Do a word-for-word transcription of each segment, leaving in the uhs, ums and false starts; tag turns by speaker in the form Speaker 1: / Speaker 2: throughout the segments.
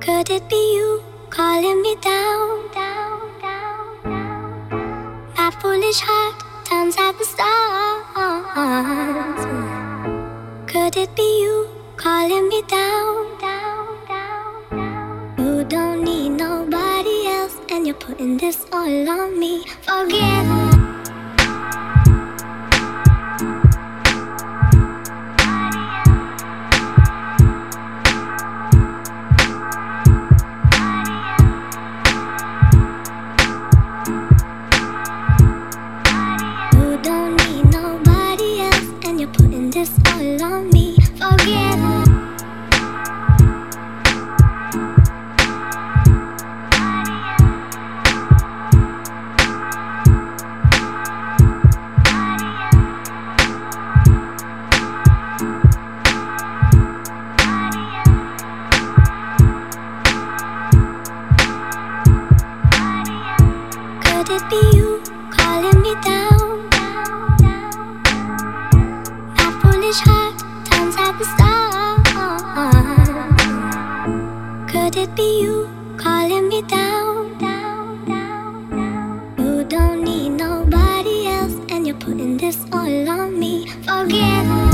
Speaker 1: Could it be you calling me down, down, down, down? My foolish heart turns at the stars. Could it be you calling me down, down, down, down? You don't need nobody else, and you're putting this all on me. Forget it. This all on me, forget it. Could it be you calling me down? Heart turns at the stars. Could it be you calling me down, down, down, down? You don't need nobody else, and you're putting this all on me. Forget it.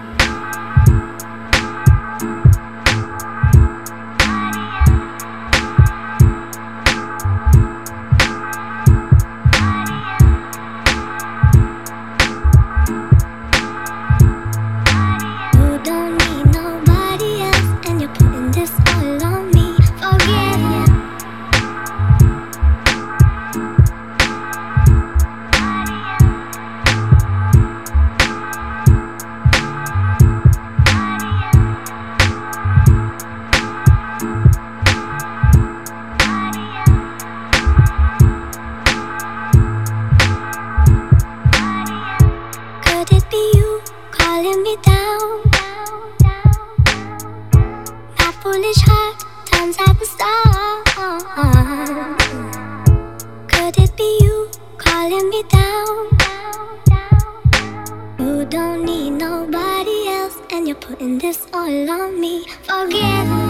Speaker 1: Could it be you calling me down, down, down? My foolish heart turns at the stars. Could it be you calling me down, down, down? You don't need nobody else, and you're putting this all on me. Forget it.